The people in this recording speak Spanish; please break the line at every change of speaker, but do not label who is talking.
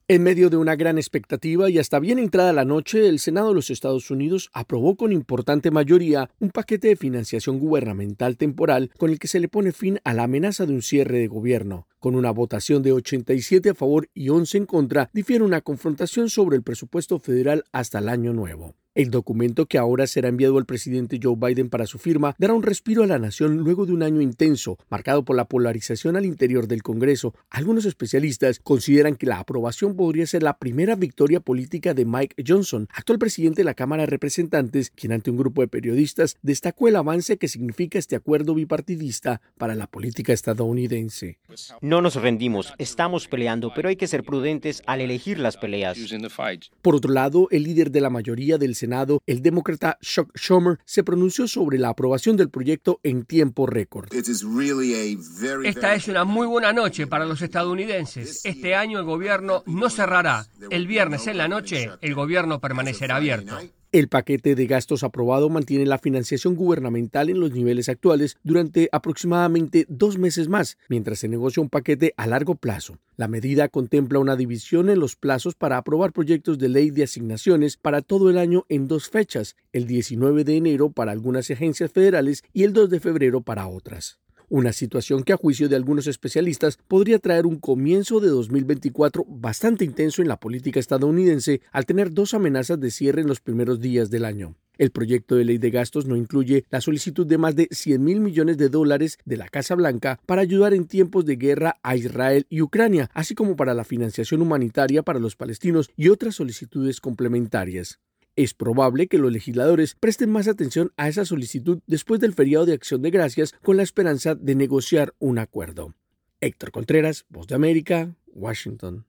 En medio de una gran expectativa y hasta bien entrada la noche, el Senado de los Estados Unidos aprobó con importante mayoría un paquete de financiación gubernamental temporal con el que se le pone fin a la amenaza de un cierre de gobierno. Con una votación de 87 a favor y 11 en contra, difiere una confrontación sobre el presupuesto federal hasta el año nuevo. El documento, que ahora será enviado al presidente Joe Biden para su firma, dará un respiro a la nación luego de un año intenso, marcado por la polarización al interior del Congreso. Algunos especialistas consideran que la aprobación podría ser la primera victoria política de Mike Johnson, actual presidente de la Cámara de Representantes, quien ante un grupo de periodistas destacó el avance que significa este acuerdo bipartidista para la política estadounidense.
No nos rendimos, estamos peleando, pero hay que ser prudentes al elegir las peleas.
Por otro lado, el líder de la mayoría del Senado, el demócrata Chuck Schumer, se pronunció sobre la aprobación del proyecto en tiempo récord.
Esta es una muy buena noche para los estadounidenses. Este año el gobierno no cerrará. El viernes en la noche, el gobierno permanecerá abierto.
El paquete de gastos aprobado mantiene la financiación gubernamental en los niveles actuales durante aproximadamente 2 meses más, mientras se negocia un paquete a largo plazo. La medida contempla una división en los plazos para aprobar proyectos de ley de asignaciones para todo el año en 2 fechas, el 19 de enero para algunas agencias federales y el 2 de febrero para otras. Una situación que, a juicio de algunos especialistas, podría traer un comienzo de 2024 bastante intenso en la política estadounidense al tener 2 amenazas de cierre en los primeros días del año. El proyecto de ley de gastos no incluye la solicitud de más de $100,000 millones de la Casa Blanca para ayudar en tiempos de guerra a Israel y Ucrania, así como para la financiación humanitaria para los palestinos y otras solicitudes complementarias. Es probable que los legisladores presten más atención a esa solicitud después del feriado de Acción de Gracias, con la esperanza de negociar un acuerdo. Héctor Contreras, Voz de América, Washington.